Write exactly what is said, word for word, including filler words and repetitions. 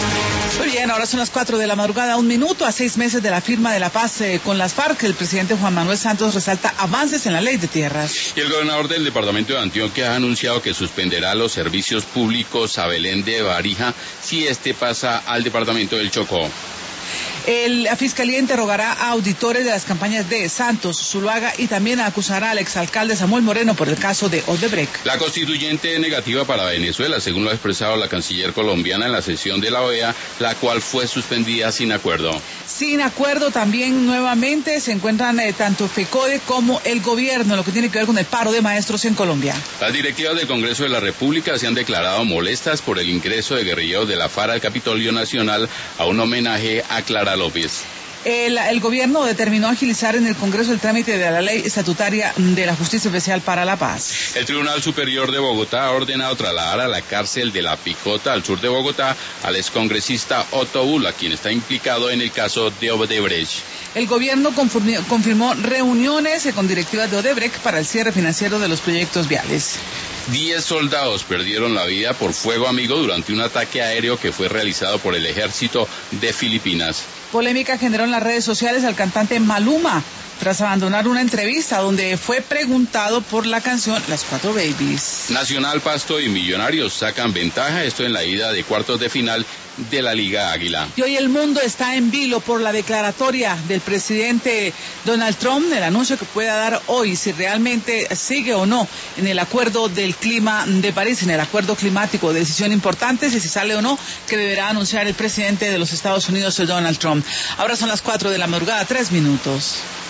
Muy bien, ahora son las cuatro de la madrugada, un minuto a seis meses de la firma de la paz eh, con las FARC. El presidente Juan Manuel Santos resalta avances en la ley de tierras. Y el gobernador del departamento de Antioquia ha anunciado que suspenderá los servicios públicos a Belén de Barija si este pasa al departamento del Chocó. El, la Fiscalía interrogará a auditores de las campañas de Santos, Zuluaga y también acusará al exalcalde Samuel Moreno por el caso de Odebrecht. La constituyente negativa para Venezuela, según lo ha expresado la canciller colombiana en la sesión de la O E A, la cual fue suspendida sin acuerdo. Sin acuerdo también nuevamente se encuentran eh, tanto FECODE como el gobierno, lo que tiene que ver con el paro de maestros en Colombia. Las directivas del Congreso de la República se han declarado molestas por el ingreso de guerrilleros de la FARC al Capitolio Nacional a un homenaje a Clara López. El, el gobierno determinó agilizar en el Congreso el trámite de la ley estatutaria de la Justicia Especial para la Paz. El Tribunal Superior de Bogotá ha ordenado trasladar a la cárcel de La Picota, al sur de Bogotá, al excongresista Otto Bula, quien está implicado en el caso de Odebrecht. El gobierno confirmó reuniones con directivas de Odebrecht para el cierre financiero de los proyectos viales. Diez soldados perdieron la vida por fuego amigo durante un ataque aéreo que fue realizado por el ejército de Filipinas. Polémica generó en las redes sociales al cantante Maluma tras abandonar una entrevista donde fue preguntado por la canción Las Cuatro Babies. Nacional, Pasto y Millonarios sacan ventaja, esto en la ida de cuartos de final de la Liga Águila. Y hoy el mundo está en vilo por la declaratoria del presidente Donald Trump, el anuncio que pueda dar hoy si realmente sigue o no en el acuerdo del clima de París, en el acuerdo climático, decisión importante, si se sale o no, que deberá anunciar el presidente de los Estados Unidos, Donald Trump. Ahora son las cuatro de la madrugada, tres minutos.